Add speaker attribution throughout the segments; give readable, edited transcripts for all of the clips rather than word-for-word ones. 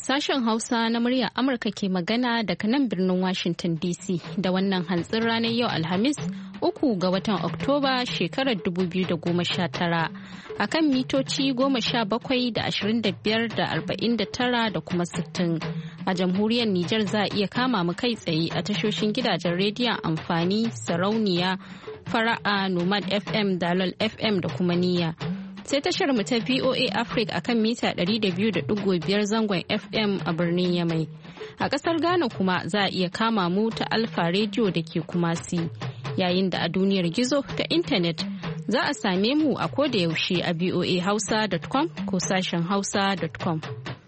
Speaker 1: Sashen Hausa na muryar Amurka ke magana daga nan birnin Washington DC da wannan hantsin ranar yau Alhamis 3 ga watan Oktoba shekarar 2019 a kan mitoci 17 da 25 da 49 da kuma 60. A jamhuriyar Nijar za a iya kama mu kai tsaye a tashoshin gidajen rediyon amfani sarauniya fara'a Nomad FM, Dalol FM da kuma niyya. Sai tashar mu ta VOA Africa akan mita 200.5 zangon FM a birnin Yamai. A ƙasar Ghana kuma za a iya kama mu ta Alfa Radio da ke Kumasi. Yayin da a duniyar gizo ta intanet za a same mu a koda yaushe a voahausa.com ko sashen hausa.com.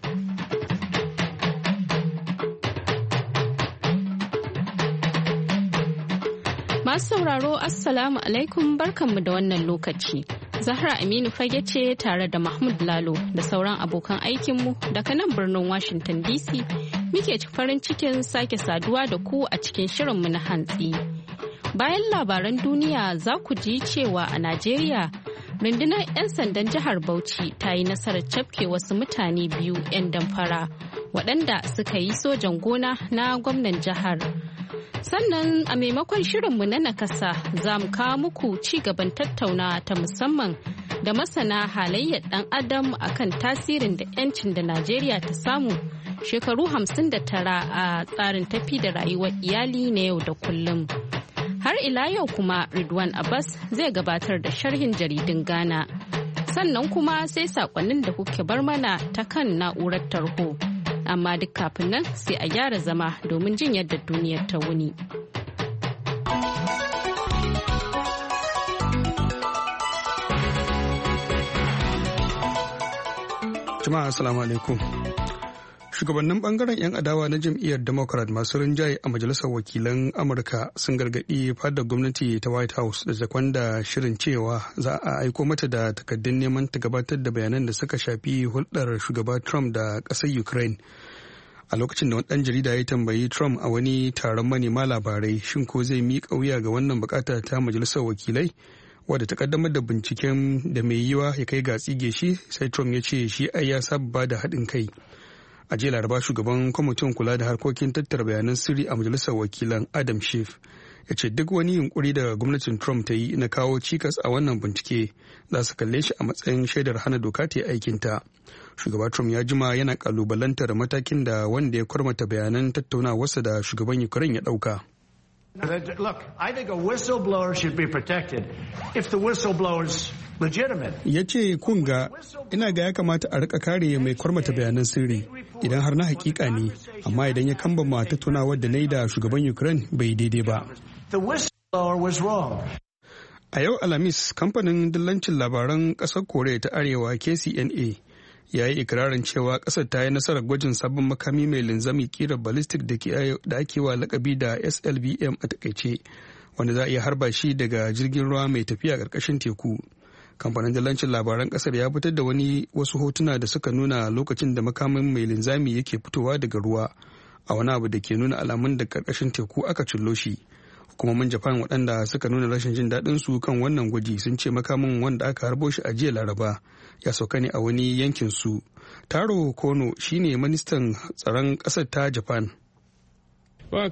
Speaker 1: Masu sauraro Assalamu alaikum barkanmu da wannan lokaci. Zahra Aminu fage ce tare da Mahmud Lalo da sauran abokan aikinmu daga nan birnin Washington DC muke farin cikin sake saduwa da ku a cikin shirinmu na hantsi. Bayan labaran duniya za ku ji cewa a Najeriya rundunar 'yan sandan jihar Bauchi ta yi nasarar cafke wasu mutane biyu 'yan damfara waɗanda suka yi sojan gona na gwamnan jihar. Sannan a maimakon shirinmu na nakasa za mu kawo muku ci gaban tattaunawa ta musamman da masana halayyar ɗan adam akan tasirin da 'yancin da Najeriya ta samu shekaru 59 a tsarin tafi da rayuwar iyali na yau da kullum. Har ila yau kuma Ridwan Abbas zai gabatar da sharhin jaridun Ghana. Sannan kuma sai saƙonnin da kuke bar mana ta kan na'urar tarho. Amma duk kafin nan sai a gyara zama domin jin yadda duniyar ta wuni.
Speaker 2: Jama'a assalamu alaikum. Shugabannin bangaren 'yan adawa na jam'iyyar Democrat masu rinjaye a majalisar wakilan Amurka sun gargaɗi fadar gwamnati ta White House da zakwanda shirin cewa za a aiko mata da takaddun neman ta gabatar da bayanan da suka shafi hulɗar shugaba Trump da ƙasar Ukraine. A lokacin da wani ɗan jarida ya tambayi Trump a wani taron manema labarai shin ko zai miƙa wuya ga wannan bukata ta majalisar wakilai wadda ta kaddamar da binciken da mai yiwa ya kai ga tsige shi, sai Trump ya ce shi ai ya saba da haɗin kai. A jiya Laraba shugaban kwamitin kula da harkokin tattara bayanan sirri a majalisar wakilan Adam Schiff ya ce duk wani yunkuri da gwamnatin Trump ta yi na kawo cikas a wannan bincike za su kalle shi a matsayin shaidar hana doka ta yi aikinta. Shugaba Trump ya jima yana kalubalantar matakin da wanda ya kwarmata bayanan tattaunawarsa da shugaban Ukraine ya ɗauka.
Speaker 3: Look, I think a whistleblower should be protected if the whistleblower's legitimate.
Speaker 2: Ya ce kunga ina ga ya kamata a rika kare mai kwarmata bayanan sirri idan har na hakika ne, amma idan ya kambama tattaunawar da na yi da shugaban Ukraine bai daidai ba.
Speaker 3: The whistleblower was wrong.
Speaker 2: A yau Alhamis, kamfanin dillancin labaran ƙasar Koriya ta Arewa KCNA ya yi ikirarin cewa ƙasar ta yi nasarar gwajin sabon makami mai linzami kira ballistic da ake wa lakabi da SLBM a takaice, wanda za a iya harba shi daga jirgin ruwa mai tafiya ƙarƙashin teku. Kamfanin dillancin labaran ƙasar ya fitar da wasu hotuna da suka nuna lokacin da makamin mai linzami yake fitowa daga ruwa a wani abu da ke nuna alamun da ƙarƙashin teku aka cillo shi. Hukumomin Japan waɗanda suka nuna rashin jin daɗin su kan wannan gwaji sun ce makamin wanda aka harbo shi a jiya Laraba ya sauka ne a wani yankin su. Taro Kono shine ministan tsaron ƙasar ta Japan. Ya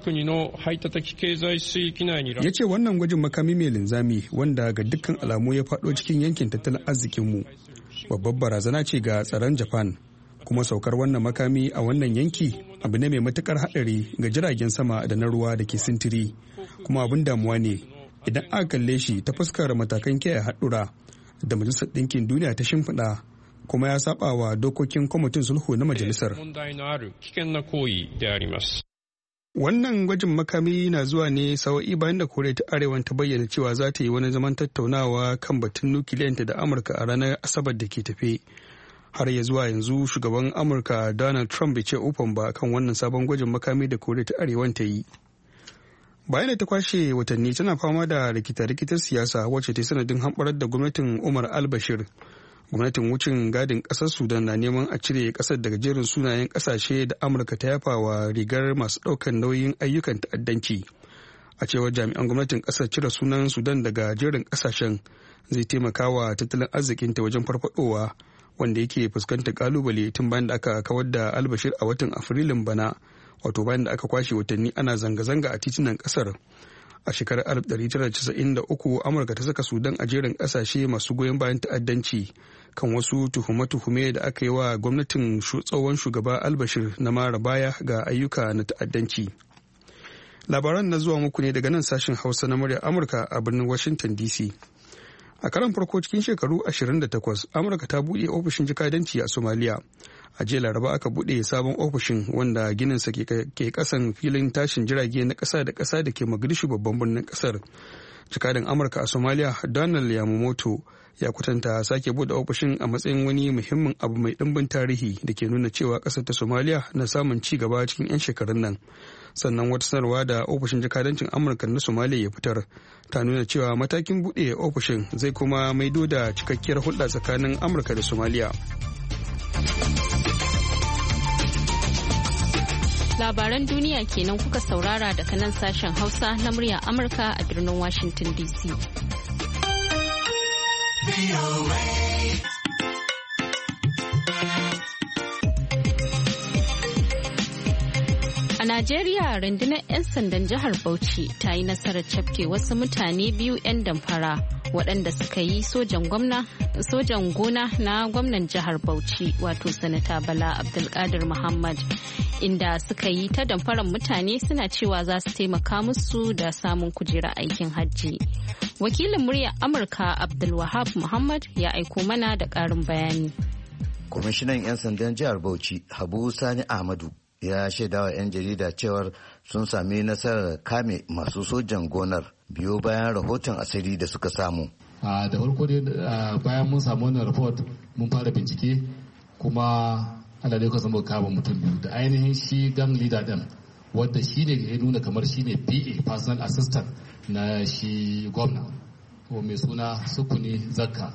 Speaker 2: ce wannan gwajin makami mai linzami wanda ga dukkan alamu ya faɗo cikin yankin tattalin arzikinmu babbar barazana ce ga tsaron Japan, kuma saukar wannan makami a wannan yanki abu ne mai matukar haɗari ga jiragen sama da na ruwa da ke sintiri, kuma abin damuwa ne idan aka kalle shi ta fuskar matakan kiyaye haɗura da majalisar ɗinkin duniya ta shimfiɗa, kuma ya saba wa dokokin kwamitin sulhu na majalisar. Wannan gwajin makami na zuwa ne sawa'i bayan da Koriya ta Arewa ta bayyana cewa za ta yi wani zaman tattaunawa kan batun nukiliyanta da Amurka a ranar Asabar da ke tafe. Har ya zuwa yanzu shugaban Amurka Donald Trump bai ce ufan ba kan wannan sabon gwajin makami da Koriya ta Arewa ta yi. Bayan da ta kwashe watanni tana fama da rikita-rikitar siyasa wacce ta sanadin hamɓarar da gwamnatin Umar al-Bashir. Gwamnatin wucin gadin ƙasar Sudan na neman a cire ƙasar daga jerin sunayen ƙasashe da Amurka ta yafa wa rigar masu ɗaukar nauyin ayyukan ta'addanci. A cewar jami'an gwamnatin ƙasar, cire sunan Sudan daga jerin ƙasashen zai taimaka wa tattalin arzikinta wajen farfadowa, wanda yake fuskantar kalubale tun bayan da aka kawar da albashir a watan afrilun bana, wato bayan da aka kwashe watanni ana zanga-zanga a titunan kasar. A shekarar 1993 Amurka ta saka Sudan a jerin kasashe masu goyon bayan ta'addanci kan wasu tuhume-tuhume da aka yi wa gwamnatin tsohon shugaba albashir na mara baya ga ayyuka na ta'addanci. Labaran na zuwa muku ne daga nan sashen Hausa na muryar Amurka a birnin Washington DC. A karan farko cikin shekaru 28, Amurka ta buɗe ofishin jikadanci a Somalia. A jiya Laraba aka buɗe sabon ofishin wanda gininsa ke kasan filin tashin jirage na ƙasa da ƙasa da ke Mogadishu babban birnin ƙasar. Jikadan Amurka a Somalia, Donald Yamamoto, ya kwatanta sake buɗe ofishin a matsayin wani muhimmin abu mai ɗimbin tarihi da ke nuna cewa ƙasar ta Somalia na samun ci gaba cikin 'yan shekarun nan. Sannan wata sanarwa da ofishin jakadancin Amurka na Somalia ya fitar ta nuna cewa matakin buɗe ofishin zai kuma maido da cikakkiyar hulɗa tsakanin Amurka da Somalia.
Speaker 1: Labaran duniya kenan kuka saurara daga nan sashen Hausa na murya Amurka a birnin Washington DC. A Najeriya, rundunar 'yan sandan jihar Bauchi ta yi nasarar cafke wasu mutane biyu 'yan damfara waɗanda suka yi sojan gona na gwamnan jihar Bauchi, wato Sanata Bala Abdulkadir Muhammad, inda suka yi ta damfarar mutane suna cewa za su taimaka musu da samun kujerar aikin hajji. Wakilin muryar Amurka Abdulwahab Muhammad ya aiko mana da ƙarin bayani.
Speaker 4: Kwamishinan 'yan sandan jihar Bauchi, Habu Sani Ahmadu, ya shaidawa 'yan jarida cewar sun sami nasarar kame masu sojan gonar biyo bayan rahoton asiri da suka samu.
Speaker 5: Da farko dai bayan mun samu wannan report mun fara bincike kuma Allah dai kusa muka kama mutum biyu da ainihin shi gang leader din wanda shi ne ya nuna kamar shi ne PA personal assistant na shi gwamna ko mai suna Sukuni Zakka.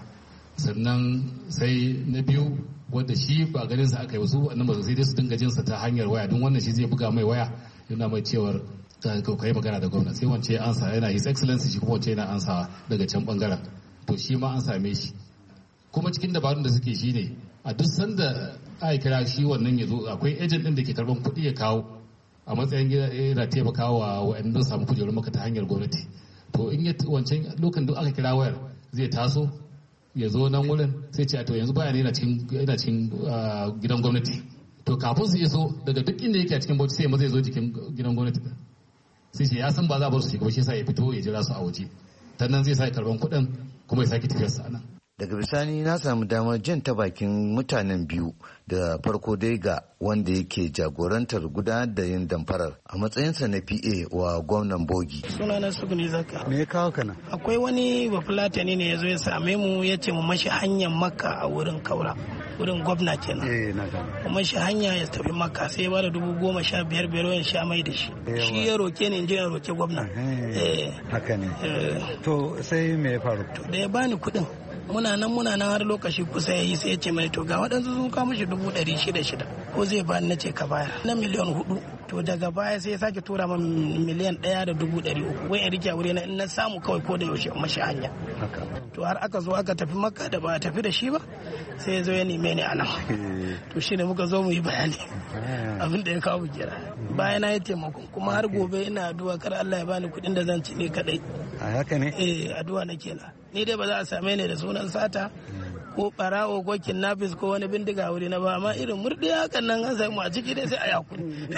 Speaker 5: Sannan sai na biyu wanda shi ba ganin sa aka yi wasu wannan ba sai dai su dinga jinsa ta hanyar waya don wannan shi zai buga mai waya yana mai cewar kai magana da gwamna sai wance ya ansa yana his excellency shi kuma wance yana ansa daga can bangaren to shi ma an same shi kuma cikin dabarun da suke shi ne a duk sanda aka kira shi wannan ya zo akwai agent din da ke karban kuɗi ya kawo a matsayin yana taimakawa wa'anda samu kujerun maka ta hanyar gwamnati to in ya wancan lokacin da aka kira wayar zai taso ya zo nan wurin sai ce to yanzu baya ne yana cikin gidan gwamnati to kafin su iso daga duk inda yake a cikin bauchi sai ma zai zo jikin gidan gwamnati sai ce ya san ba za a bar su shiga ba shi sa ya fito ya jira su a waje ta nan zai sa karban kuɗin kuma ya sake tafiyarsa nan.
Speaker 4: Daga bisani na samu damar jin ta bakin mutanen biyu da farko dai ga wanda yake jagorantar gudanar da yin damfarar a matsayinsa na PA wa gwamnan Bogi.
Speaker 6: Sunana Suguni Zakka.
Speaker 4: Me ya kawo kana?
Speaker 6: Akwai wani bafulatani ne ya zo ya same mu ya ce mu mashi hanyar Makka a wurin Kaura. Wurin gwamna kenan.
Speaker 4: Na gani.
Speaker 6: Mu mashi hanya ya tafi Makka sai ya bada 15,500 ya sha mai da shi. Shi ya roke ni in je ya roke gwamna.
Speaker 4: Haka ne. To sai me ya faru?
Speaker 6: Da ya bani kuɗin. Muna nan har lokaci kusa ya yi sai ya ce mai to ga waɗansu sun kawo mishi 600 ko zai ba na ce ka bayar na miliyan 4 to daga baya sai ya sake tura min miliyan 1.300 wai in rike wuri na in na samu kawai ko da yaushe mashi hanya to har aka zo aka tafi Makka da ba a tafi da shi ba sai ya zo ya neme ni a nan to shine muka zo mu yi bayani abin da ya kawo kira bayan na yi taimako kuma har gobe ina addu'a kar Allah ya bani kuɗin da zan ci ne kadai
Speaker 4: a haka ne
Speaker 6: addu'a nake na ni dai ba za a same ni da sunan sata ko barawo ko kidnappers ko wani bindiga wuri na ba amma irin murdi hakan nan an samu a ciki dai sai a yakuri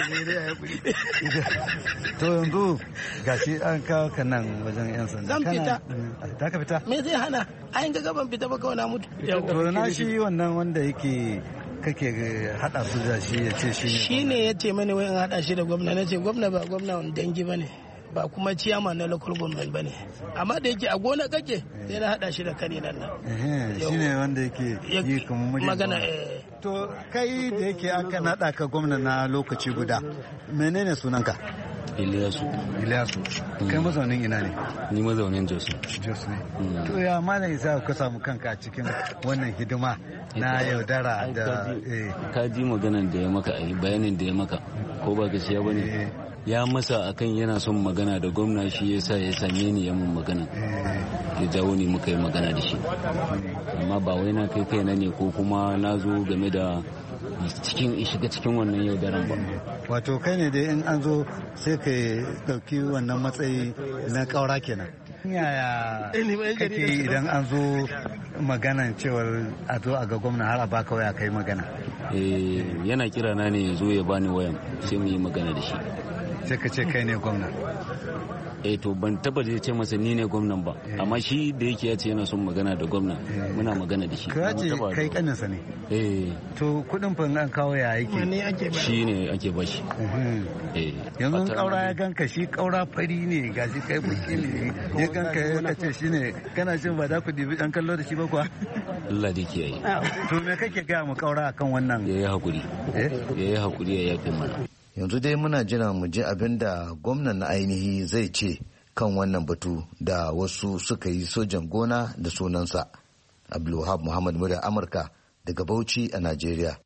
Speaker 4: to yanzu gashi an kawo ka nan wajen yan sanda
Speaker 6: zan fita
Speaker 4: za ka fita
Speaker 6: me zai hana ayin ga gaban fita ba kawai na mutu
Speaker 4: to na shi wannan wanda yake kake hada su da shi ya ce
Speaker 6: shi ne ya ce mani wai in hada shi da gwamna na ce gwamna ba gwamna wani dangi ba ne ba kuma ciyama na local government ba ne amma da yake a gona kake sai na hada shi da kani nan
Speaker 4: shi ne wanda yake yi kamar
Speaker 6: magana
Speaker 4: to kai da yake aka nada ka gwamna na lokaci guda menene sunanka?
Speaker 7: Iliyasu.
Speaker 4: Kai mazaunin ina ne?
Speaker 7: Ni mazaunin Jos.
Speaker 4: Jos ne. To ya malam Isa ka samu kanka a cikin wannan hidima na yaudara da
Speaker 7: ka ji maganar da ya maka bayanin da ya maka ko ba gaskiya bane? ya masa akan yana son magana da gwamna, shi yasa ya same ni ya mun magana, ya jawo ni muka yi magana da shi, amma ba wai na kai na ne ko kuma na zo game da shiga cikin wannan yaudaran ba.
Speaker 8: Wato kai ne dai in an zo sai ka dauki wannan matsayi na kaura kenan. Yaya kake idan an zo maganan cewar a zo a ga gwamna har a baka waya kai magana?
Speaker 7: Yana kira na ne ya zo ya bani wayan sai mu yi magana da shi.
Speaker 8: Sai ka ce kai ne gwamna?
Speaker 7: To ban taba da ce masa ni ne gwamnan ba, amma shi da yake ya ce yana son magana da gwamna, muna magana da shi.
Speaker 8: Ka ce kai kaninsa ne? To kudin fa an kawo ya yake?
Speaker 7: Shi ne ake bashi.
Speaker 8: Yanzu kaura ya ganka, shi kaura fari ne, gashi kai baki ne, ya ganka ya ce shi ne, kana jin ba za ku dibi an kallo da shi ba kuwa?
Speaker 7: Allah da ke yi.
Speaker 8: To me kake gaya mu kaura akan wannan?
Speaker 7: Ya yi hakuri. Ya yi hakuri ya yafe mana.
Speaker 4: Yanzu dai muna jira mu ji abin da gwamnan na ainihi zai ce kan wannan batu da wasu suka yi sojan gona da sunansa. Abdulwahab Muhammad Murya Amurka daga Bauchi a Najeriya.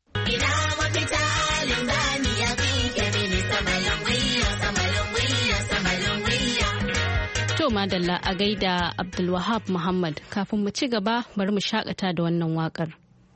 Speaker 1: To madalla a gaida Abdulwahab Muhammad, kafin mu ci gaba bari mu shakata da wannan wakar.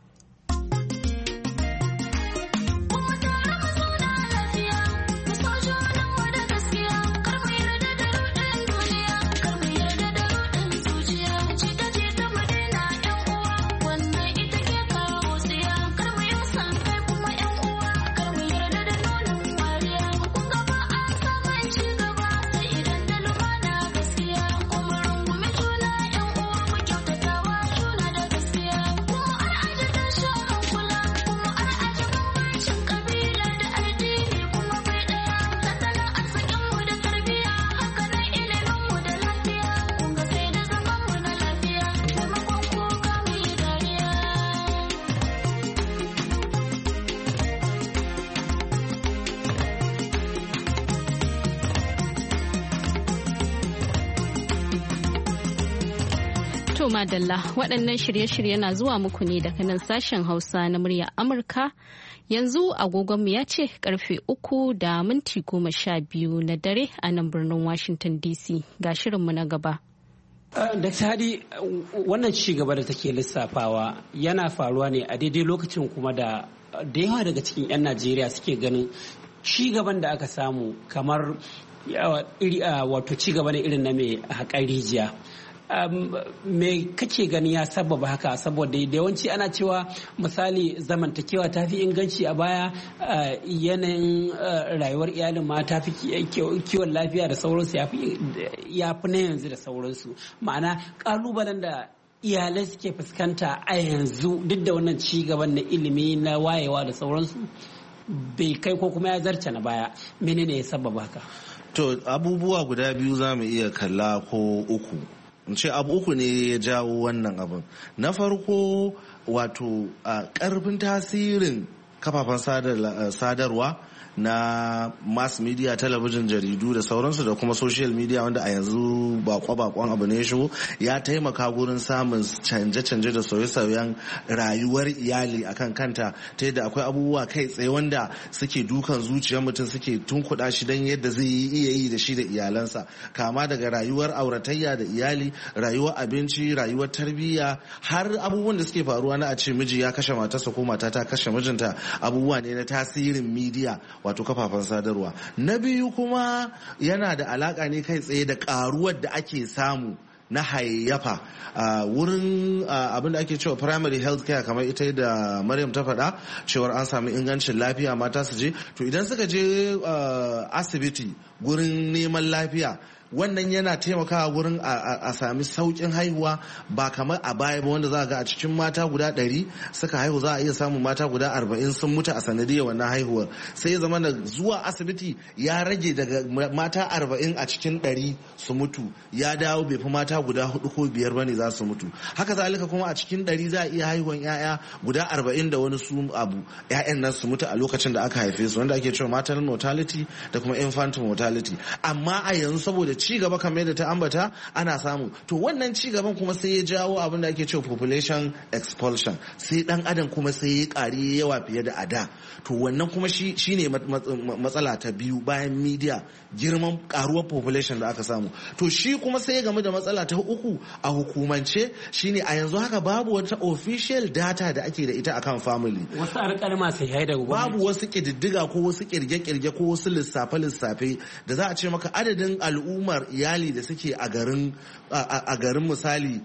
Speaker 1: To madalla waɗannan shirye-shirye na zuwa muku ne daga nan sashen Hausa na murya Amurka. Yanzu agogonmu ya ce karfe 3:12 na dare a nan birnin Washington DC. Ga shirinmu na gaba.
Speaker 9: Dr. Hadi, wannan ci gaba da take lissafawa yana faruwa ne a daidai lokacin kuma da yawa daga cikin 'yan Najeriya suke ganin ci gaban da aka samu kamar wato ci gaba ne irin na mai haƙar rijiya. Me kake gani ya sababa haka? Saboda da yawanci ana cewa misali zamantakewa ta fi inganci a baya, yanayin rayuwar iyalin ma ta fi kiwon lafiya da sauransu ya fi na yanzu da sauransu. Ma'ana kalubalen da iyalai suke fuskanta a yanzu duk da wannan ci gaban na ilimi na wayewa da sauransu bai kai ko kuma ya zarce na baya. Menene ya sababa haka?
Speaker 10: To abubuwa guda biyu za mu iya kalla ko uku. In ce abu uku ne ya jawo wannan abin. Na farko wato karfin tasirin kafafen sadarwa na mass media, talabijin, jaridu da sauransu da kuma social media wanda a yanzu bakon abu ne shigo ya taimaka gurin samun canje-canje da sauye-sauyen rayuwar iyali akan kanta, ta yadda akwai abubuwa kai tsaye wanda suke dukan zuciyar mutum, suke tunkuɗa shi don yadda zai iya yi da shi da iyalansa, kama daga rayuwar auratayya da iyali, rayuwar abinci, rayuwar tarbiyya, har abubuwan da suke faruwa na a ce miji ya kashe matarsa ko mata ta kashe mijinta, abubuwa ne na tasirin media wato kafafen sadarwa. Na biyu kuma yana da alaka ne kai tsaye da karuwar da ake samu na hayayyafa wurin abin da ake cewa primary health care, kamar ita da Maryam ta faɗa cewar an samu ingancin lafiya mata su je, to idan suka je asibiti gurin neman lafiya, wannan yana taimakawa wurin a sami saukin haihuwa, ba kamar a baya ba wanda za a ga a cikin mata guda 100 suka haihu za a iya samun mata guda 40 sun mutu a sanadiyar wannan haihuwar. Sai ya zama da zuwa asibiti ya rage daga mata 40 a cikin 100 su mutu, ya dawo bai fi mata guda 4 ko 5 bane za su mutu. Haka zalika kuma a cikin 100 za a iya haihuwan 'ya'ya guda 40 da wani su abu 'ya'yan nan su mutu a lokacin da aka haife su, wanda ake cewa maternal mortality da kuma infant mortality. Amma a yanzu saboda ci gaba kamar yadda ta ambata ana samu. To wannan ci gaban kuma sai ya jawo abin da ake cewa population expulsion, sai dan adam kuma sai ya ƙari yawa fiye da ada. To wannan kuma shine matsala ta biyu bayan media, girman karuwar population da aka samu. To shi kuma sai ya gamu da matsala ta uku a hukumance, shine a yanzu haka babu wata official data da ake da ita akan family.
Speaker 9: Wasu alƙalma sai haida
Speaker 10: babu wasu ƙididdiga ko wasu kirge-kirge ko wasu lissafe-lissafe da za a ce maka adadin al'ummar iyali da suke a garin misali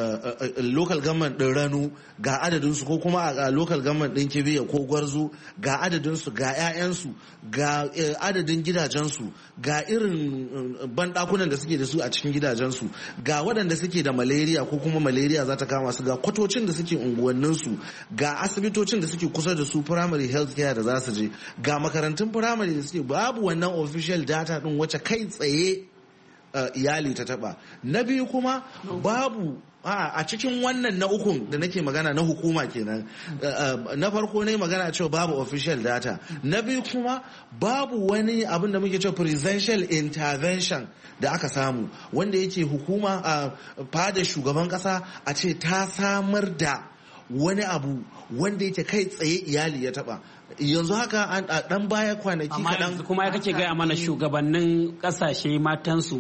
Speaker 10: local government din Rano ga adadinsu, ko kuma a local government din Kibiya ko Gwarzo ga adadinsu, ga 'ya'yansu, ga adadin gidajensu, ga irin bandakunan da suke da su a cikin gidajensu, ga waɗanda suke da malaria ko kuma malaria za ta kama su, ga kwatocin da suke unguwanninsu, ga asibitocin da suke kusa da su, primary health care da za su je, ga makarantun primary da suke. Babu wannan official data din wacce kai tsaye iyali ta taba. Na biyu kuma babu a cikin wannan na ukun da nake magana na hukuma kenan. Na farko ne magana cewa babu official data, na biyu kuma babu wani abin da muke cewa presidential intervention da aka samu wanda yake hukuma a fada shugaban kasa a ce ta samar da wani abu wanda yake kai tsaye iyali ya taba. Yanzu haka a dan baya kwanaki kaɗan
Speaker 9: kuma ya kake gaya mana shugabannin kasashe matansu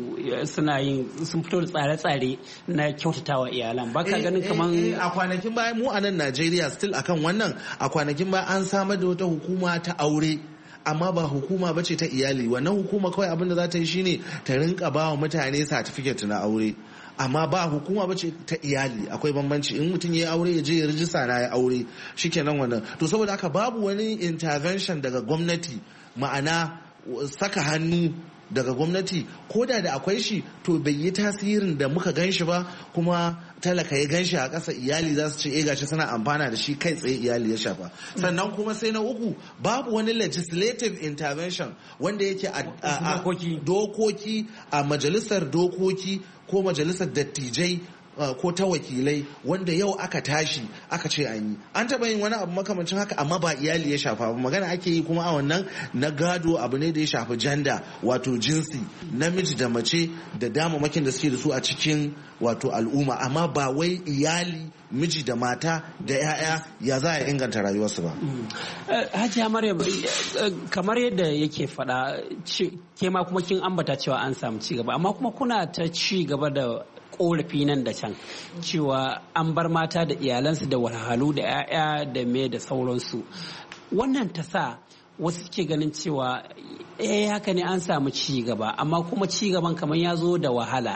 Speaker 9: sun fito da tsare-tsare na kyautatawa iyalan, baka ganin kaman
Speaker 10: a kwanakin baya mu a nan Najeriya still akan wannan, a kwanakin baya an samar da wata hukuma ta aure, amma ba hukuma bace ta iyali. Wannan hukuma kawai abin da za ta yi shine ta rinka ba wa mutane certificate na aure, amma ba hukuma bace ta iyali. Akwai bambanci. In mutum ya aure ya je ya rijista na ya aure shikenan wannan. To saboda haka babu wani intervention daga gwamnati, ma'ana saka hannu daga gwamnati, ko da akwai shi to bai yi tasirin da muka gan shi ba, kuma talaka ya gan shi a ƙasa iyali za su ce gashi suna amfana da shi kai tsaye iyali ya shafa. Sannan kuma sai na uku babu wani legislative intervention wanda yake a dokoki a majalisar dokoki ko majalisar dattijai ko ta wakilai wanda yau aka tashi aka ce an taɓa yin wani abu makamancin haka, amma ba iyali ya shafa ba. Magana ake yi kuma a wannan na gado, abu ne da ya shafi janda, wato jinsi, namiji da mace da damamakin da suke da su a cikin wato al'umma, amma ba wai iyali, miji da mata da 'ya'ya ya za a inganta rayuwarsu ba.
Speaker 9: Hajiya Maryam, kamar yadda yake faɗa, ke ma kuma kin ambata cewa an samu ci gaba, amma kuma kuna ta ci gaba da korafi nan da can cewa an bar mata da iyalansu da wahalhalu da 'ya'ya da me da sauransu. Wannan ta sa wasu suke ganin cewa haka ne an samu ci gaba, amma kuma ci gaban kamar ya zo da wahala.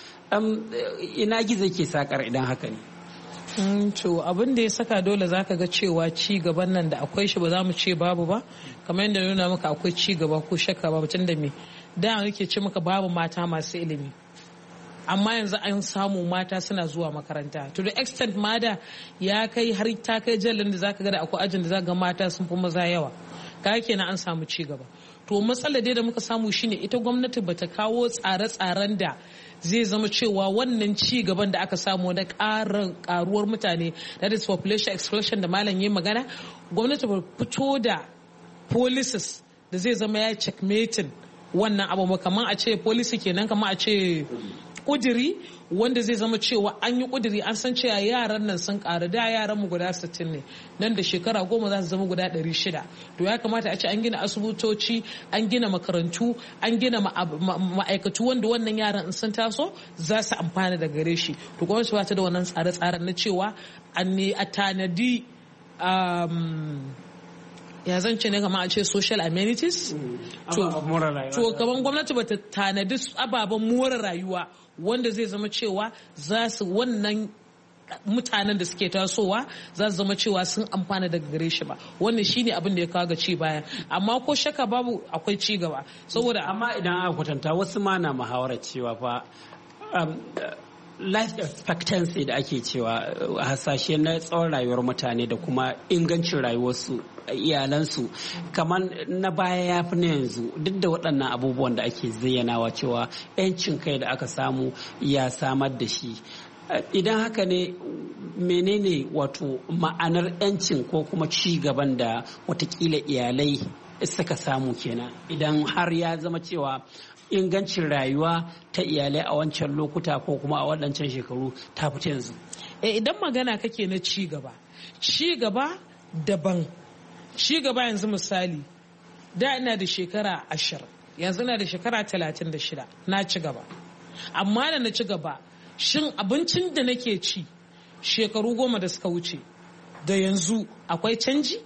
Speaker 9: Ina gizo ke sakar idan haka ne?
Speaker 11: To abin da ya saka dole zaka ga cewa ci gaban nan da akwai shi, ba za mu ce babu ba, kamar yadda nuna maka akwai ci gaba ko shakka ba, mutum da me da nake ce maka babu mata masu ilimi, amma yanzu an samu mata suna zuwa makaranta to the extent ma da ya kai har ta kai jallin da zaka ga da akwai ajin da zaka ga mata sun fi maza yawa, kaga kenan an samu ci gaba. To matsalar dai da muka samu shine ita gwamnati bata kawo tsare-tsaren da zai zama cewa wannan ci gaban da aka samu na karuwar mutane, that is population explosion da malam yayi magana, gwamnati ba fito da policies da zai zama ya checkmating wannan abu, kamar a ce policy kenan, kamar a ce kudiri wanda zai zama cewa an yi kudiri, an san cewa yaran nan sun karu, da yaran mu guda 60 ne, nan da shekara 10 za su zama guda 600. To ya kamata a ce an gina asibitoci, an gina makarantu, an gina ma'aikatu wanda wannan yaran in sun taso za su amfana da gare shi. To gwamnati ba ta da wannan tsare-tsaren na cewa a tanadi ya zance ne kamar a ce social amenities. To kaman gwamnati ba ta tanadi ababen more rayuwa wanda zai zama cewa za su wannan mutanen da suke tasowa za su zama cewa sun amfana daga gare shi ba. Wannan shine abin da ya kawo ga ci baya, amma ko shaka babu akwai ci gaba, saboda
Speaker 9: amma idan aka kwatanta wasu ma na muhawarar cewa fa life expectancy da ake cewa hasashe na tsawon rayuwar mutane da kuma ingancin rayuwarsu iyalansu kamar na baya ya fi na yanzu, duk da waɗannan abubuwan da ake zayyanawa cewa 'yancin kai da aka samu ya samar da shi. Idan haka ne menene wato ma'anar 'yancin ko kuma ci gaban da watakila iyalai suka samu kenan, idan har ya zama cewa ingancin rayuwa ta iyalai a wancan lokuta ko kuma a waɗancan shekaru ta fita yanzu.
Speaker 11: Idan magana kake na ci gaba daban. Ci gaba yanzu misali da ina da shekara 20 yanzu ina da shekara 36 na ci gaba, amma da na ci gaba shin abincin da nake ci shekaru 10 da suka wuce da yanzu akwai canji?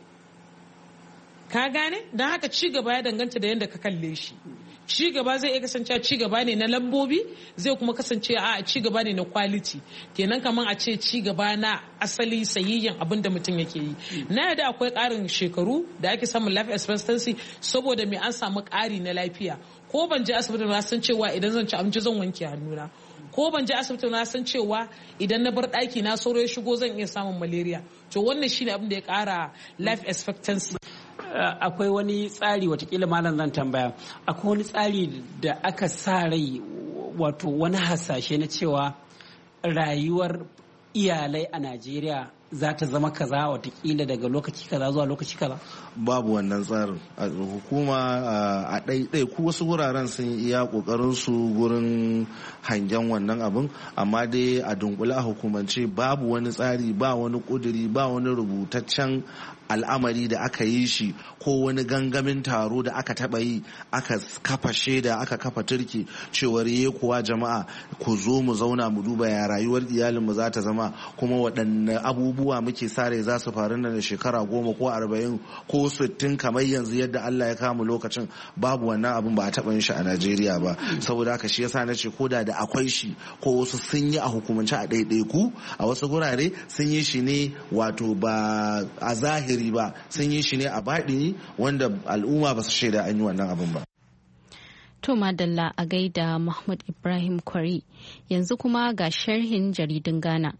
Speaker 11: Ka gane? Don haka ci gaba ya danganta da yadda ka kalle shi. Ci gaba zai iya kasance ci gaba ne na lambobi, zai kuma kasance a ci gaba ne na quality. Kenan kaman a ce ci gaba na asali sayayyan abin da mutum yake yi. Na yadda akwai ƙarin shekaru da ake samun life expectancy saboda me an samu ƙari na lafiya. Ko ban je asibiti na san cewa idan zan ci abinci zan wanke hannuna. Ko ban je asibiti na san cewa idan na bar ɗaki na sauro ya shigo zan iya samun malaria. To wannan shine abin da ya ƙara life expectancy.
Speaker 9: Akwai wani tsari, watakila malam zan tambaya, akwai wani tsari da aka sa rai, wato wani hasashe na cewa rayuwar iyalai a Najeriya za ta zama kaza watakila daga lokaci kaza zuwa lokaci kaza?
Speaker 10: Babu wannan tsarin. Hukuma a ɗaiɗai ku wasu wuraren sun iya ƙoƙarin su gurin hangen wannan abin, amma dai a dunkule a hukumance babu wani tsari, ba wani ƙuduri, ba wani rubutaccen al'amari da aka yi shi ko wani gangamin taro da aka taba yi, aka kafa shaida, aka kafa turki cewar kuwa jama'a ku zo mu zauna mu duba ya rayuwar iyalinmu za ta zama, kuma waɗanne abubuwa muke sare za su faru nan da shekara 10 ko 40 ko 60 kamar yanzu yadda Allah ya kama lokacin. Babu wannan abin, ba a taba yin shi a Najeriya ba. Saboda haka shi yasa nace ko da akwai shi ko wasu sun yi a hukumance a ɗaiɗaiku, a wasu gurare sun yi shi ne wato ba a zahiri ba, sun yi shi ne a baɗini wanda al'umma ba su shaida an yi wannan abin ba.
Speaker 1: To madalla a gaida Mahmud Ibrahim Kwari. Yanzu kuma ga sharhin jaridun Ghana.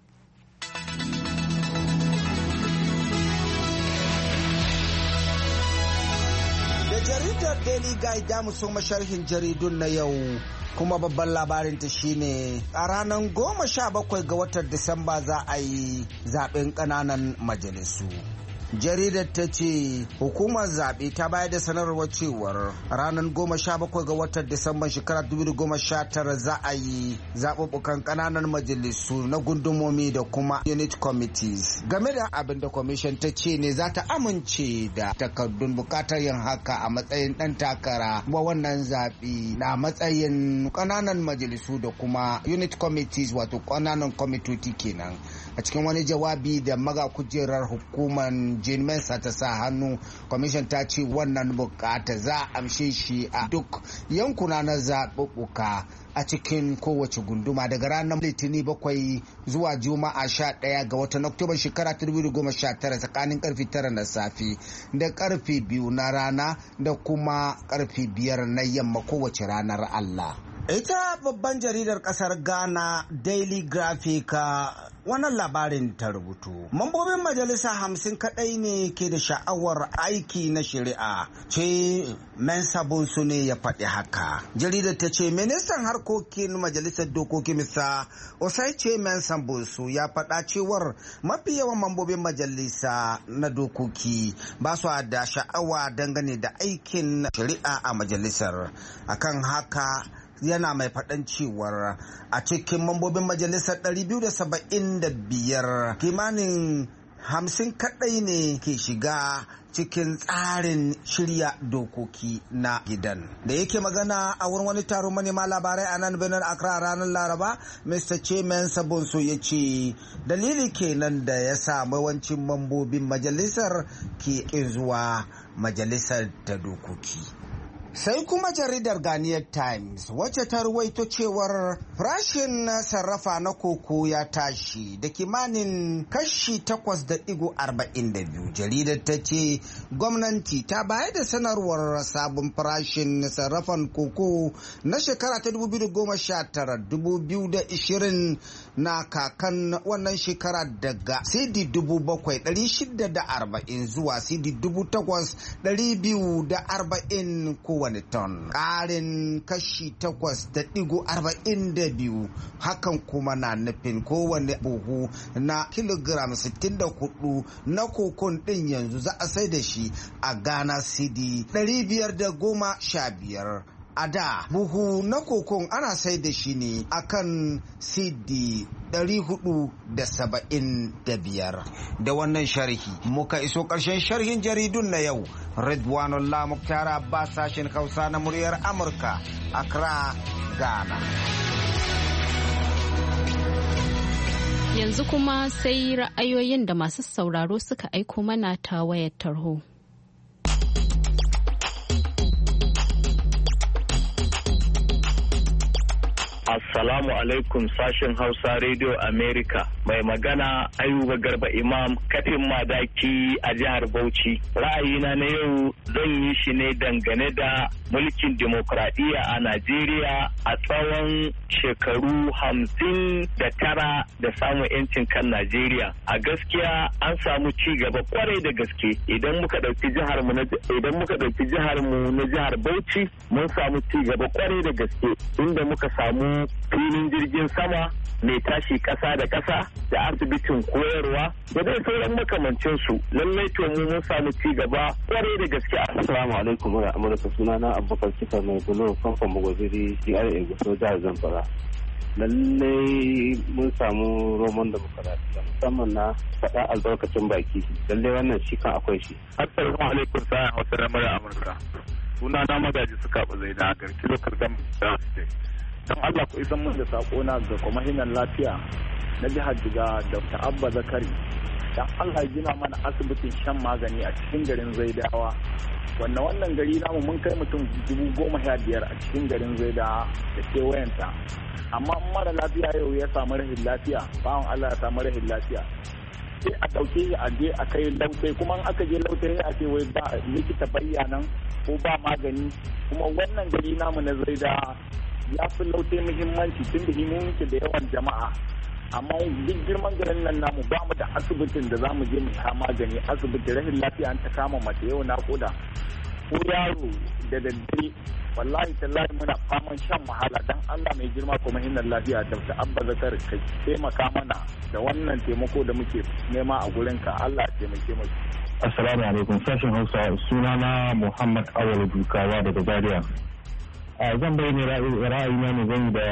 Speaker 12: Da jaridar Daily Guide da soma sharhin jaridun na yau, kuma babban labarinta shine a ranar 17 ga watan Disamba za a yi zaben ƙananan majalisu. Jaridar ta ce hukumar zaɓe ta bayar da sanarwar cewar ranar 17 ga watan Disamban shekarar 2019 za a yi zaɓuɓɓukan ƙananan majalisu na gundumomi da kuma unit committees. Game da abin da commission ta ce ne za ta amince da takardun buƙatar yin haka a matsayin ɗan takara wa wannan zaɓe na matsayin ƙananan majalisu da kuma unit committees, wato ƙananan kwamitoci kenan. A cikin wani jawabi da maga kujerar hukumar Jane Mensa ta sa hannu, kwamishin ta ce wannan bukata za a amshe shi a duk yankuna na zaɓuɓɓuka a cikin kowace gunduma daga ranar Litinin 7 zuwa Juma'a 11 ga watan Oktoba shekara 2019 tsakanin karfe 9 na safe da karfe 2 na rana da kuma karfe 5 na yamma kowace ranar Allah. Ita babban jaridar kasar Ghana Daily Graphic wannan labarin ta rubutu. Mambobin majalisa 50 kadai ne ke da sha'awar aiki na shari'a, ce Mensa Bonsu ne ya faɗi haka. Jaridar ta ce ministan harkokin majalisar dokoki Mr. Osaice Mensa Bonsu ya faɗa cewar mafi yawan mambobin majalisa na dokoki ba su da sha'awa dangane da aikin shari'a a majalisar. Akan haka yana mai faɗan cewar a cikin mambobin majalisar 275 kimanin 50 kaɗai ne ke shiga cikin tsarin shirya dokoki na gidan. Da yake magana a wurin wani taron manema labarai a nan birnin Accra ranar Laraba, Mr. Chairman Sabonso ya ce dalili kenan da ya sa yawancin mambobin majalisar ke zuwa majalisar ta dokoki. Sai kuma jaridar Ghanaian Times wacce ta ruwaito cewar farashin sarrafa na koko ya tashi da kimanin kashi 8.42. Jaridar ta ce gwamnati ta bayar da sanarwar sabon farashin sarrafan koko na shekara ta 2019-2020 na kakan wannan shekara daga CD 7,640 zuwa CD 8,240 kowane ton, ƙarin kashi 8.42. Hakan kuma na nufin kowane buhu na kilogram 64 na kokon ɗin yanzu za a sai da shi a Ghana CD 515 A da buhu na kokon ana sai da shi ne akan CD 475. Da wannan sharhi muka iso ƙarshen sharhin jaridun na yau. Ridwanullah Muktar Abbas, sashen Hausa na muryar Amurka, Accra, Ghana.
Speaker 1: Yanzu kuma sai ra'ayoyin da masu sauraro suka aiko mana ta wayar tarho.
Speaker 13: Assalamu alaikum sashen Hausa Radio America. Mai magana Ayuba Garba Imam kafin madaki a jihar Bauchi. Ra'ayina na yau zan yi shi ne dangane da mulkin demokradiyya a Najeriya a tsawon shekaru 59 da samun 'yancin kan Najeriya. A gaskiya an samu ci gaba kwarai da gaske. Idan muka ɗauki jihar mu na jihar Bauchi mun samu ci gaba kwarai da gaske inda muka samu filin jirgin sama mai tashi ƙasa da ƙasa da asibitin koyarwa da dai sauran makamancinsu. Lallai to mu mun samu ci gaba kwarai da gaske.
Speaker 14: Assalamu alaikum wa Amurka, sunana Abubakar Kifa mai bulo famfon Magwaziri GRA Gusau jihar Zamfara. Lallai mun samu roman demokaradiyya musamman na faɗa albarkacin baki. Lallai wannan shi kan akwai shi.
Speaker 15: Assalamu alaikum sa'a Hausa na murya Amurka. Sunana Magaji Suka Bazai na garki lokar gama da don Allah ku isan mun da sakona ga kwamishinan lafiya na jihar Jigawa Dr. Abba Zakari. Dan Allah ya gina mana asibitin shan magani a cikin garin Zaidawa. Wannan gari namu mun kai mutum 15,000 a cikin garin Zaidawa da kewayenta. Amma mara lafiya yau ya samu rahin lafiya, bawan Allah ya samu rahin lafiya. Sai a ɗauke shi a je a kai lautai, kuma in aka je lautai a ce wai ba likita bayyanan ko ba magani. Kuma wannan gari namu na Zaidawa ya fi lautai muhimmanci tun da muke da yawan jama'a, amma duk girman garin nan namu ba mu da asibitin da za mu je mu sha magani. Asibiti rahin lafiya an ta kama mace yau naƙuda ko yaro da daddare, wallahi tallahi muna faman shan wahala. Dan Allah mai girma kuma hinnan lafiya Dr. Abba Zakar ka taimaka mana da wannan taimako da muke nema a gurinka. Allah ya taimake mu.
Speaker 16: Assalamu alaikum sashen Hausa, sunana Muhammad Awal Dukawa daga Zaria. Zan bayyana ra'ayina ne zan da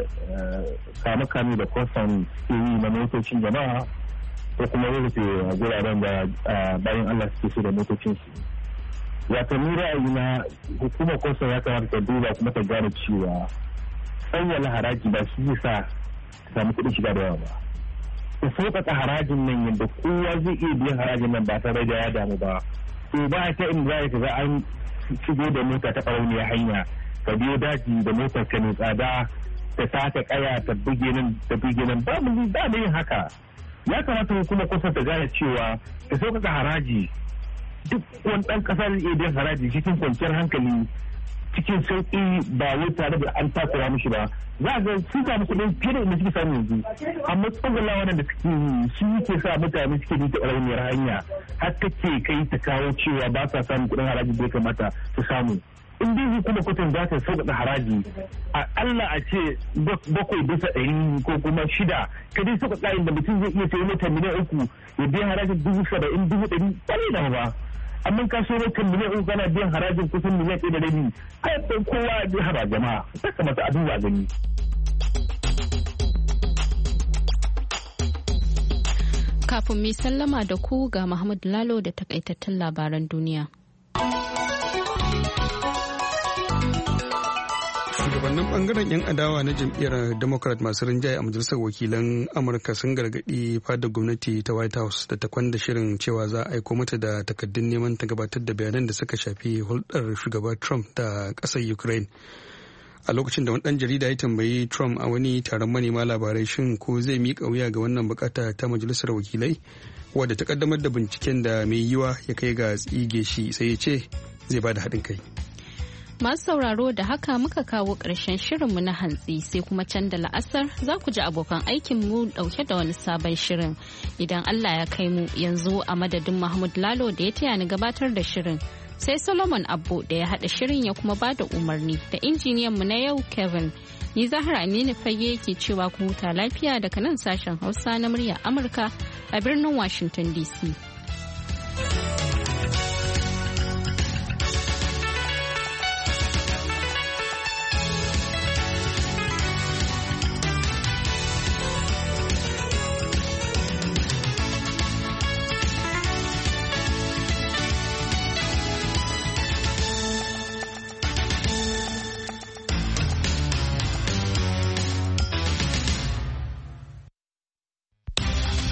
Speaker 16: kame-kame da kwastan yi na motocin jama'a ko kuma rufe guraren da bayan Allah suke so da motocinsu. Wata ni ra'ayina hukumar kwastan ya kamata ta duba kuma ta gane cewa tsawon haraji ba shi yasa ta samu kuɗin shiga da yawa ba. Ta sauƙaƙa harajin nan yadda kowa zai iya biyan harajin nan ba tare da ya damu ba. To ba ta inda za ka ga an shigo da mota ta ɓarauniyar hanya. Ka biyo daji da motar ka mai tsada ta taka kaya ta buge nan ba mu yin haka. Ya kamata hukumar kusa ta gane cewa ta sauƙaƙa haraji, duk wani ɗan ƙasa zai iya biyan haraji cikin kwanciyar hankali cikin sauƙi ba wai tare da an takura mishi ba. Za a ga sun samu kuɗin fiye da inda suke samu yanzu, amma tsogala waɗanda suke yi su ke sa mutane suke bi ta ɓarauniyar hanya har take kai ta kawo cewa ba sa samun kuɗin haraji da ya kamata su samu. In dai hukumar kotun za ta sauƙaƙa haraji a Allah a ce 7% ko kuma 6, ka dai sauƙaƙa inda mutum zai iya sayi mota miliyan 3 ya biya harajin 70,000 100,000 ƙwarai da ba. Amma ka so mota miliyan 3 kana biyan harajin kusan miliyan 1.5, ai kowa ya haba jama'a, ya kamata a duba gani.
Speaker 1: Kafin mai sallama da ku ga Muhammad Lalo da takaitattun labaran duniya.
Speaker 2: Shugabannin bangaren 'yan adawa na jam'iyyar Democrat masu rinjaye a majalisar wakilan Amurka sun gargaɗi fadar gwamnati ta White House da ta kwanda shirin cewa za a aiko mata da takaddun neman ta gabatar da bayanan da suka shafi hulɗar shugaba Trump da ƙasar Ukraine. A lokacin da wani ɗan jarida ya tambayi Trump a wani taron manema labarai shin ko zai miƙa wuya ga wannan bukata ta majalisar wakilai wadda ta kaddamar da binciken da mai yiwa ya kai ga tsige shi, sai ya ce zai ba da haɗin kai.
Speaker 1: Masu sauraro da haka muka kawo ƙarshen shirinmu na hantsi, sai kuma can da la'asar za ku ji abokan aikinmu ɗauke da wani sabon shirin. Idan Allah ya kai mu yanzu a madadin Mahmud Lalo da ya taya ni gabatar da shirin, sai Solomon Abbo da ya haɗa shirin ya kuma ba da umarni, da injiniyanmu na yau Kevin. Ni Zahra Aminu Fage ke cewa ku huta lafiya daga nan sashen Hausa na murya Amurka a birnin Washington DC.